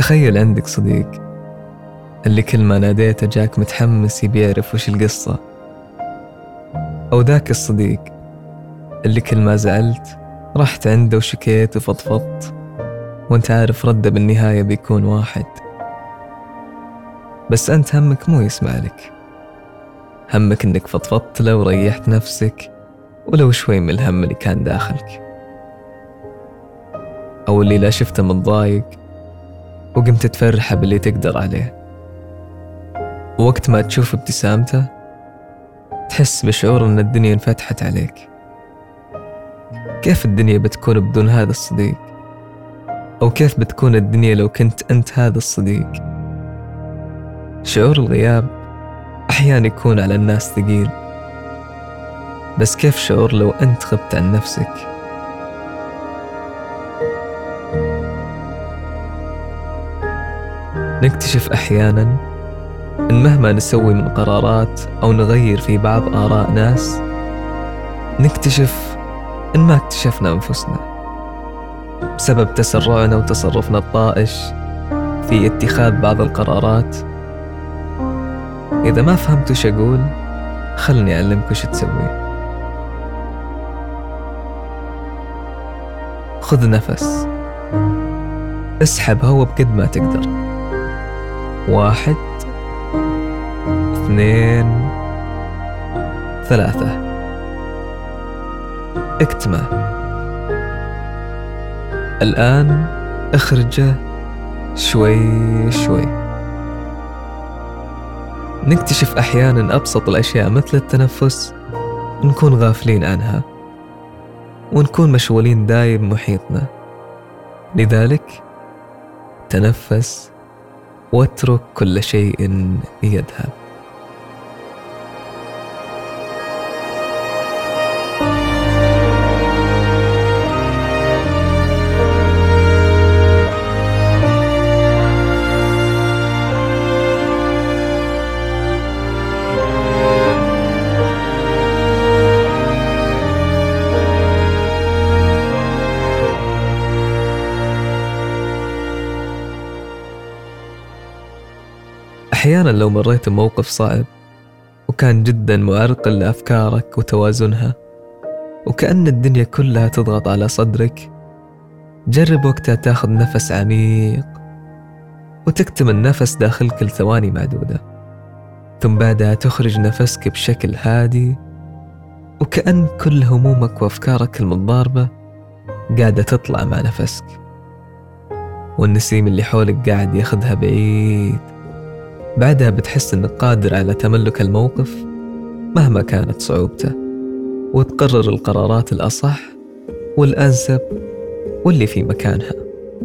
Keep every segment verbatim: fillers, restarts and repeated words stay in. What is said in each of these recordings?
تخيل عندك صديق اللي كل ما ناديته جاك متحمس يبي يعرف وش القصة، أو ذاك الصديق اللي كل ما زعلت رحت عنده وشكيت وفضفضت وانت عارف رده بالنهاية بيكون واحد، بس أنت همك مو يسمع لك، همك إنك فضفضت له وريحت نفسك ولو شوي من الهم اللي كان داخلك، أو اللي لا شفته متضايق وقمت تفرحه باللي تقدر عليه، ووقت ما تشوف ابتسامته تحس بشعور إن الدنيا انفتحت عليك. كيف الدنيا بتكون بدون هذا الصديق؟ أو كيف بتكون الدنيا لو كنت أنت هذا الصديق؟ شعور الغياب أحيانا يكون على الناس ثقيل، بس كيف شعور لو أنت غبت عن نفسك؟ نكتشف أحيانا إن مهما نسوي من قرارات أو نغير في بعض آراء ناس، نكتشف إن ما اكتشفنا أنفسنا بسبب تسرعنا وتصرفنا الطائش في اتخاذ بعض القرارات. إذا ما فهمت وش أقول خلني أعلمك وش تسوي. خذ نفس، اسحب هوا بقد ما تقدر. واحد، اثنين، ثلاثة. اكتمه. الآن اخرجه شوي شوي. نكتشف أحيانا أبسط الأشياء مثل التنفس نكون غافلين عنها ونكون مشغولين دايم محيطنا، لذلك تنفس واترك كل شيء يذهب. أحيانا لو مريت بموقف صعب وكان جدا معرقل لأفكارك وتوازنها وكأن الدنيا كلها تضغط على صدرك، جرب وقتها تاخذ نفس عميق وتكتم النفس داخلك لثواني معدودة، ثم بعدها تخرج نفسك بشكل هادي وكأن كل همومك وأفكارك المتضاربة قاعدة تطلع مع نفسك، والنسيم اللي حولك قاعد ياخذها بعيد. بعدها بتحس إنك قادر على تملك الموقف مهما كانت صعوبته، وتقرر القرارات الأصح والأنسب واللي في مكانها.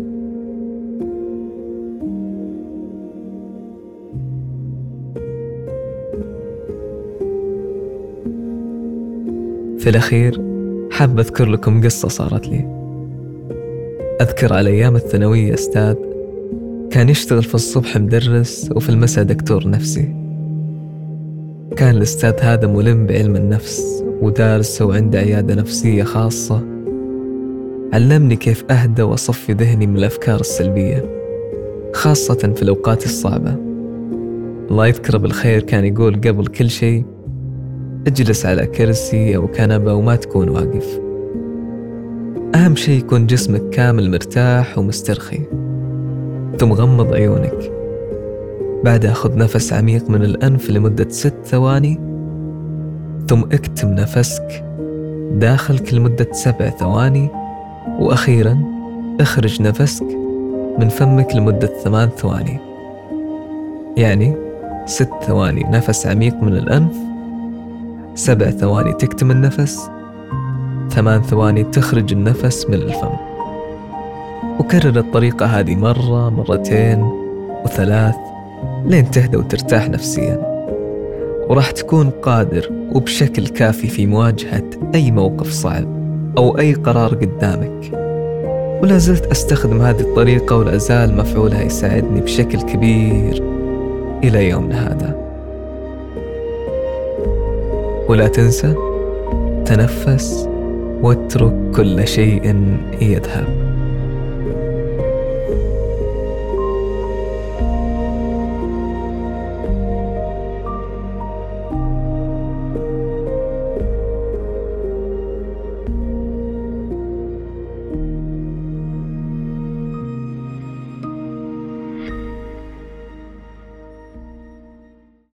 في الأخير حاب أذكر لكم قصة صارت لي. أذكر على أيام الثانوية أستاذ كان يشتغل في الصبح مدرس وفي المساء دكتور نفسي. كان الأستاذ هذا ملم بعلم النفس ودارسه وعنده عيادة نفسية خاصة. علمني كيف أهدى وأصفي ذهني من الأفكار السلبية خاصة في الأوقات الصعبة. الله يذكره بالخير كان يقول قبل كل شيء اجلس على كرسي أو كنبة وما تكون واقف، أهم شيء يكون جسمك كامل مرتاح ومسترخي، ثم غمض عيونك. بعدها خذ نفس عميق من الأنف لمدة ست ثواني، ثم اكتم نفسك داخلك لمدة سبع ثواني، وأخيرا اخرج نفسك من فمك لمدة ثمان ثواني. يعني ست ثواني نفس عميق من الأنف، سبع ثواني تكتم النفس، ثمان ثواني تخرج النفس من الفم. وكرر الطريقة هذه مرة مرتين وثلاث لين تهدى وترتاح نفسيا، وراح تكون قادر وبشكل كافي في مواجهة أي موقف صعب أو أي قرار قدامك. ولا زلت أستخدم هذه الطريقة ولا زال مفعولها يساعدني بشكل كبير إلى يومنا هذا. ولا تنسى تنفس واترك كل شيء يذهب.